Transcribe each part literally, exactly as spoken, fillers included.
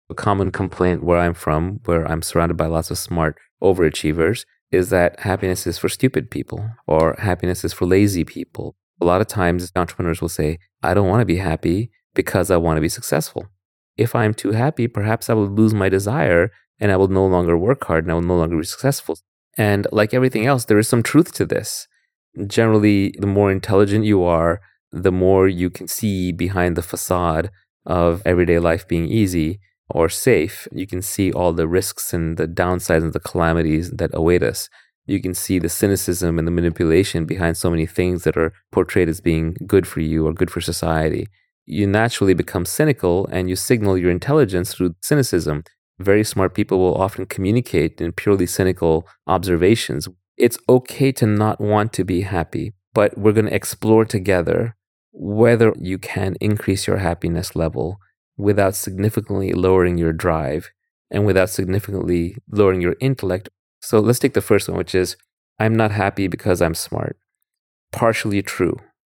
A common complaint where I'm from, where I'm surrounded by lots of smart overachievers, is that happiness is for stupid people or happiness is for lazy people. A lot of times entrepreneurs will say, I don't want to be happy because I want to be successful. If I'm too happy, perhaps I will lose my desire and I will no longer work hard and I will no longer be successful. And like everything else, there is some truth to this. Generally, the more intelligent you are, the more you can see behind the facade of everyday life being easy or safe. You can see all the risks and the downsides and the calamities that await us. You can see the cynicism and the manipulation behind so many things that are portrayed as being good for you or good for society. You naturally become cynical and you signal your intelligence through cynicism. Very smart people will often communicate in purely cynical observations. It's okay to not want to be happy, but we're going to explore together whether you can increase your happiness level without significantly lowering your drive and without significantly lowering your intellect. So let's take the first one, which is, I'm not happy because I'm smart. Partially true.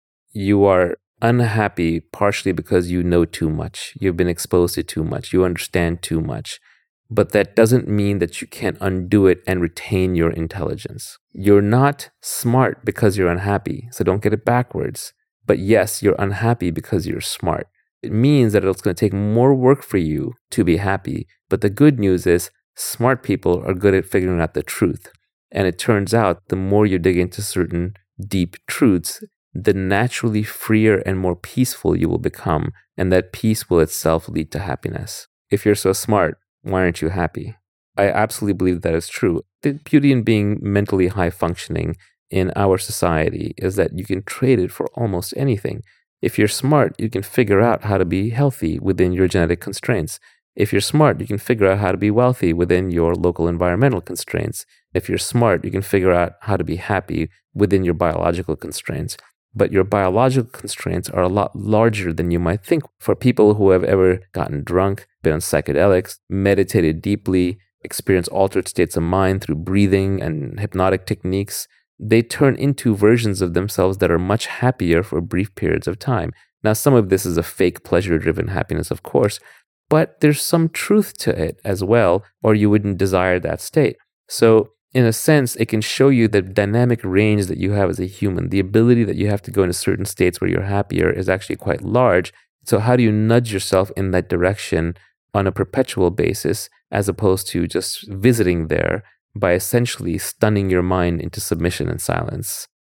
You are unhappy partially because you know too much. You've been exposed to too much. You understand too much. But that doesn't mean that you can't undo it and retain your intelligence. You're not smart because you're unhappy, so don't get it backwards. But yes, you're unhappy because you're smart. It means that it's going to take more work for you to be happy. But the good news is smart people are good at figuring out the truth. And it turns out the more you dig into certain deep truths, the naturally freer and more peaceful you will become. And that peace will itself lead to happiness. If you're so smart, why aren't you happy? I absolutely believe that is true. The beauty in being mentally high functioning in our society is that you can trade it for almost anything. If you're smart, you can figure out how to be healthy within your genetic constraints. If you're smart, you can figure out how to be wealthy within your local environmental constraints. If you're smart, you can figure out how to be happy within your biological constraints. But your biological constraints are a lot larger than you might think. For people who have ever gotten drunk, been on psychedelics, meditated deeply, experienced altered states of mind through breathing and hypnotic techniques, they turn into versions of themselves that are much happier for brief periods of time. Now, some of this is a fake pleasure-driven happiness, of course, but there's some truth to it as well, or you wouldn't desire that state. So, in a sense, it can show you the dynamic range that you have as a human. The ability that you have to go into certain states where you're happier is actually quite large. So how do you nudge yourself in that direction on a perpetual basis, as opposed to just visiting there by essentially stunning your mind into submission and silence?